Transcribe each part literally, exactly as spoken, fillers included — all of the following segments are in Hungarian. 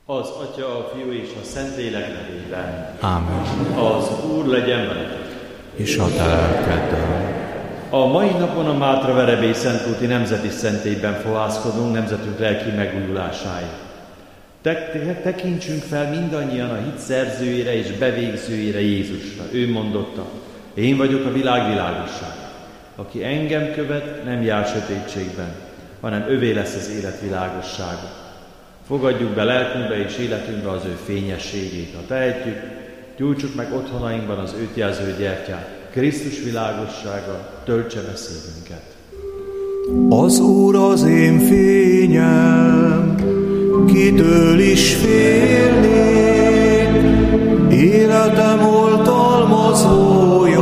Az Atya, a Fiú és a Szentlélek nevében. Ámen. Az Úr legyen veletek. És a te lelkeddel. A mai napon a Mátra-Verebély Szentkúti Nemzeti Szentélyben fohászkodunk nemzetünk lelki megújulásáért. Te- te- tekintsünk fel mindannyian a hit szerzőjére és bevégzőjére, Jézusra. Ő mondotta: én vagyok a világ világossága. Aki engem követ, nem jár sötétségben, hanem övé lesz az élet világossága. Fogadjuk be lelkünkbe és életünkbe az ő fényességét. Ha tehetjük, gyújtsuk meg otthonainkban az őt jelző gyertyát. Krisztus világossága töltse be szívünket. Az Úr az én fényem, kitől is félnék, életem oltalmazója,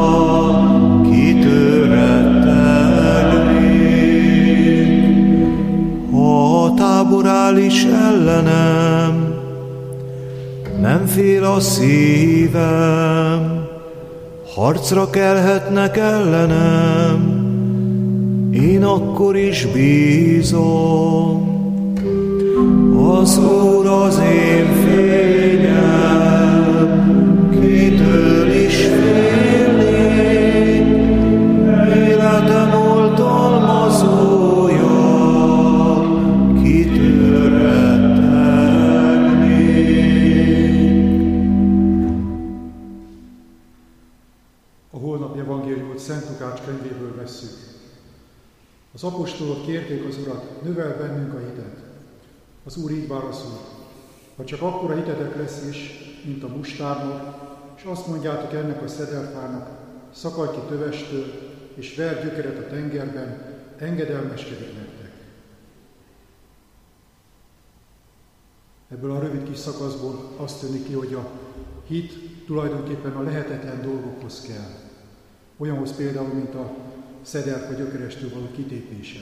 kitől rettegnék. Ha a tábor áll is ellenem, nem fél a szívem, harcra kelhetnek ellenem, én akkor is bízom. Az Úr az én fényem, kitől is félnék, életem oltalmazója, kitől rettegnék. A holnapi evangéliumot Szent Lukács könyvéből vesszük. Az apostolok kérték az Urat: növel bennünk a hitet. Az Úr így válaszolt: ha csak akkora hitetek lesz is, mint a mustárnak, és azt mondjátok ennek a szederfának: szakadj ki tövestől, és verj gyökeret a tengerben, engedelmeskedik nektek. Ebből a rövid kis szakaszból azt tűnik ki, hogy a hit tulajdonképpen a lehetetlen dolgokhoz kell. Olyanhoz például, mint a szederfa gyökerestől való kitépése.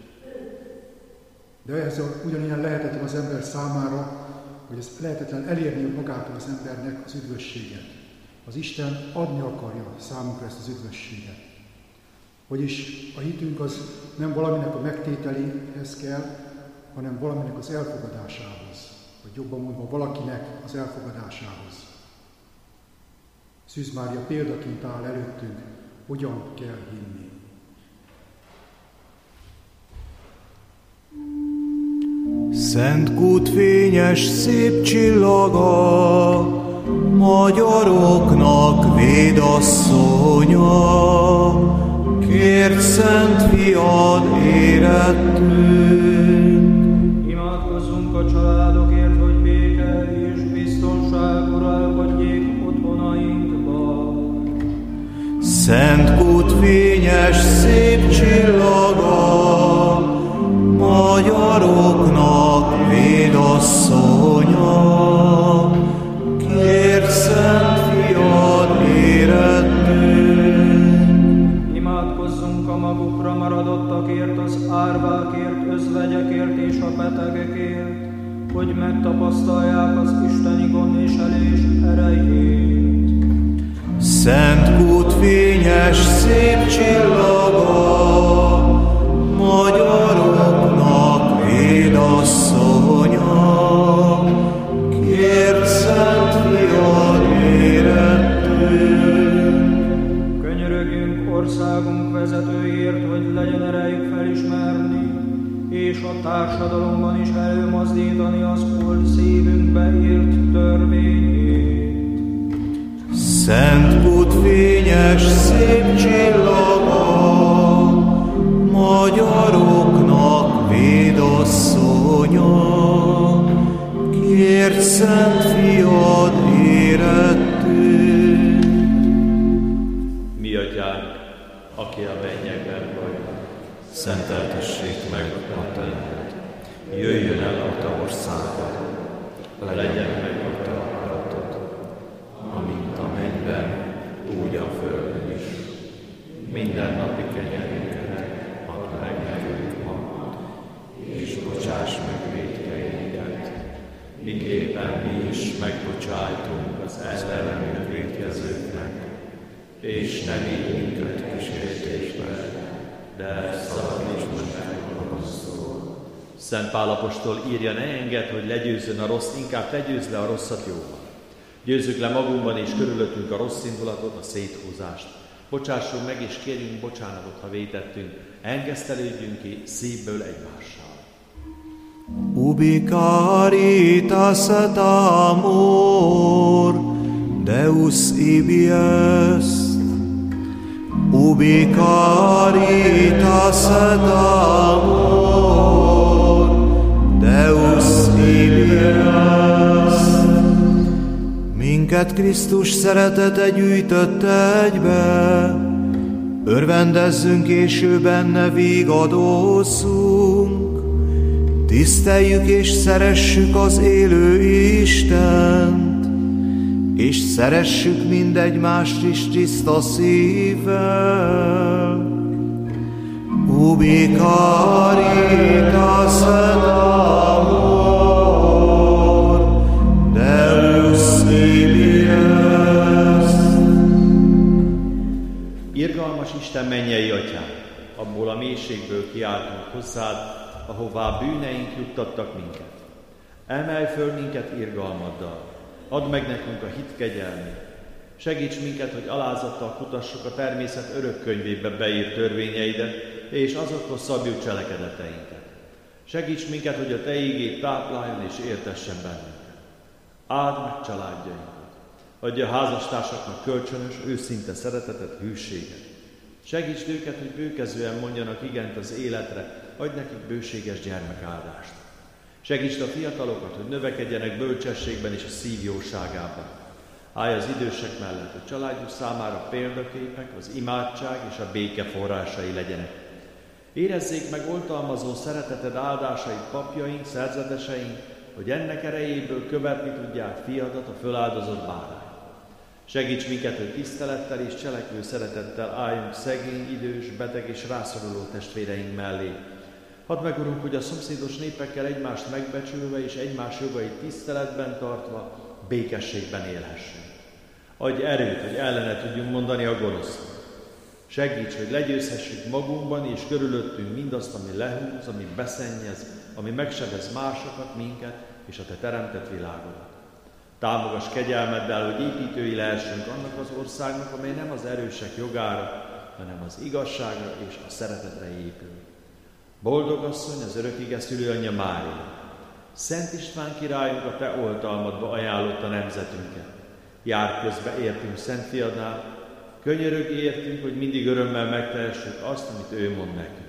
De ehhez ugyanilyen lehetetlen az ember számára, hogy ez lehetetlen elérni magától az embernek az üdvösséget. Az Isten adni akarja számunkra ezt az üdvösséget. Vagyis a hitünk az nem valaminek a megtételéhez kell, hanem valaminek az elfogadásához. Vagy jobban mondva, valakinek az elfogadásához. Szűz Mária példaként áll előttünk, hogyan kell hinni. Szent kút fényes szép csillaga, magyaroknak védasszonya, kért Szent Fiad érettünk. Imádkozzunk a családokért, hogy béke és biztonság uralkodjék otthonainkba. Szent kút fényes szép csillaga, magyaroknak védasszonya, kért Szent Fiad érettünk. Imádkozzunk a magukra maradottakért, az árvákért, özvegyekért és a betegekért, hogy megtapasztalják az isteni gondviselés erejét. Szent kút fényes szép csillaga, magyaroknak védasszonya, kért Szent Fiad érettünk. Könyörögjünk országunk vezetőért, hogy legyen erejük felismerni, és a társadalomban is előmozdítani az Úr szívünkbe írt törvényét. Szent kút fényes szép csillaga, magyaroknak védasszonya, kért Szent Fiad érettünk. Mi Atyánk, aki a mennyekben vagy, Szenteltessék meg a te neved. Jöjjön el a te országod. Legyen meg a te akaratod, amint a mennyben, úgy a földön is. Minden napi kenyerünket add meg nekünk ma, és bocsáss meg vétkeinket, miképpen mi is megbocsájtunk az ellenünk vétkezőknek, és ne vigy minket kísértésbe, de szabadíts meg a gonosztól, Szent Pál apostol írja, ne engedd, hogy legyőzzön a rossz, inkább te győzd le a rosszat jóval. Győzzük le magunkban és körülöttünk a rossz indulatot, a széthúzást. Bocsássunk meg és kérjünk bocsánatot, ha vétettünk, engesztelődjünk ki szívből egymással. Ubi caritas et amor, Deus ibi est. Ubi caritas et amor, Deus ibi est. Minket Krisztus szeretete gyűjtött egybe, örvendezzünk és ő benne vígadózzunk. Tiszteljük és szeressük az élő Istent, és szeressük mindegymást is tiszta szívvel. Ubi caritas et amor, Deus ibi est. Irgalmas Isten mennyei Atyám, abból a mélységből kiáltunk hozzád, ahová bűneink juttattak minket. Emelj föl minket irgalmaddal, add meg nekünk a hit kegyelmét. Segíts minket, hogy alázattal kutassuk a természet örök könyvébe beírt törvényeidet, és azokhoz szabjuk cselekedeteinket. Segíts minket, hogy a Te ígéd tápláljon és értessen bennünket. Áld meg családjainkat. Adja a házastársaknak kölcsönös, őszinte szeretetet, hűséget. Segítsd őket, hogy bőkezően mondjanak igent az életre, adj nekik bőséges gyermekáldást. Segítsd a fiatalokat, hogy növekedjenek bölcsességben és a szív jóságában. Állj az idősek mellett, hogy családjuk számára példaképek, az imádság és a béke forrásai legyenek. Érezzék meg oltalmazó szereteted áldásait papjaink, szerzeteseink, hogy ennek erejéből követni tudják fiadat, a föláldozott bárány. Segíts minket, hogy tisztelettel és cselekvő szeretettel álljunk szegény, idős, beteg és rászoruló testvéreink mellé. Hadd meg, Urunk, hogy a szomszédos népekkel egymást megbecsülve és egymás jogait tiszteletben tartva, békességben élhessünk. Adj erőt, hogy ellene tudjunk mondani a gonosznak. Segíts, hogy legyőzhessük magunkban és körülöttünk mindazt, ami lehúz, ami beszennyez, ami megsebez másokat, minket és a Te teremtett világodat. Támogass kegyelmeddel, hogy építői lehessünk annak az országnak, amely nem az erősek jogára, hanem az igazságra és a szeretetre épül. Boldog asszony, az örökige szülőanyja Mária, Szent István királyunk a Te oltalmadba ajánlotta nemzetünket. Jár közbe értünk Szent Fiadnál, könyörögj értünk, hogy mindig örömmel megtehessük azt, amit ő mond nekünk.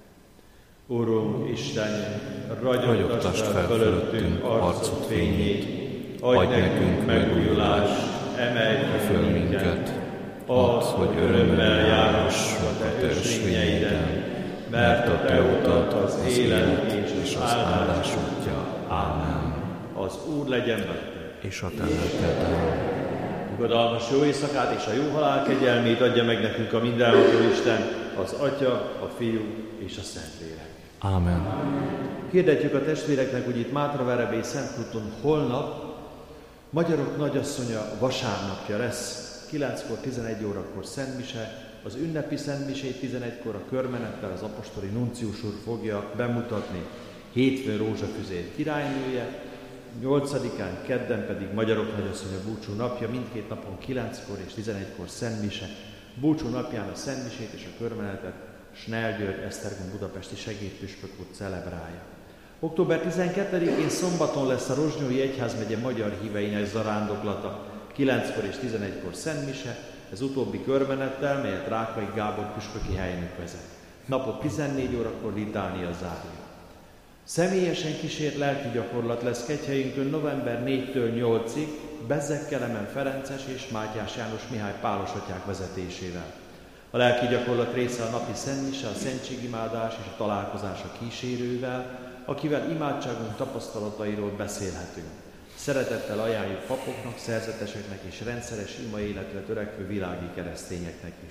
Urunk, Istenünk, ragyogtasd fel fölöttünk arcod fényét, adj nekünk megújulást, emelj föl minket, add, hogy örömmel járhassunk a Te ösvényeiden, mert a Te utad az élet és az áldás útja. Ámen. Az Úr legyen veled, és a Te lelkeddel. Nyugodalmas jó éjszakát és a jó halál kegyelmét adja meg nekünk a mindenható Isten, az Atya, a Fiú és a Szentlélek. Ámen. Hirdetjük a testvéreknek, hogy itt Mátraverebély Szentkúton holnap Magyarok Nagyasszonya vasárnapja lesz. kilenckor, tizenegy órakor szentmise, az ünnepi szentmisét tizenegykor a körmenettel az apostoli nuncius úr fogja bemutatni. Hétfőn Rózsafüzér királynője, nyolcadikán kedden pedig Magyarok Nagyasszonya búcsú napja, mindkét napon kilenckor és tizenegykor szentmise. Búcsú napján a szentmisét és a körmenetet Snell György Esztergom budapesti segédpüspök úr celebrálja. október tizenkettedikén szombaton lesz a Rozsnyói Egyházmegye magyar híveinek zarándoklata, kilenckor és tizenegykor szentmise, ez utóbbi körmenettel, melyet Rákai Gábor püspöki helynök vezet. Napot tizennégy órakor litánia zárja. Személyesen kísért lelki gyakorlat lesz kegyhelyünkön november négytől nyolcig Bezzeg Kelemen Ferences és Mátyás János Mihály Pálos atyák vezetésével. A lelki gyakorlat része a napi szentmise, a szentségimádás és a találkozás a kísérővel, akivel imádságunk tapasztalatairól beszélhetünk. Szeretettel ajánljuk papoknak, szerzeteseknek és rendszeres ima életre törekvő világi keresztényeknek is.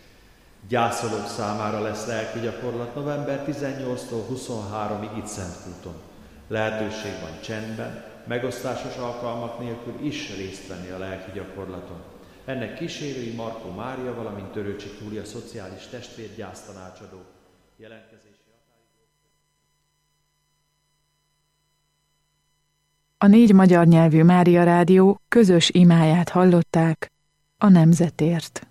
Gyászolók számára lesz lelki gyakorlat november tizennyolctól huszonháromig itt Szentkúton. Lehetőség van csendben, megosztásos alkalmak nélkül is részt venni a lelki gyakorlaton. Ennek kísérői Markó Mária, valamint Törőcsik Júlia szociális testvér gyásztanácsadó. Jelentkezési határidő. A négy magyar nyelvű Mária Rádió közös imáját hallották a nemzetért.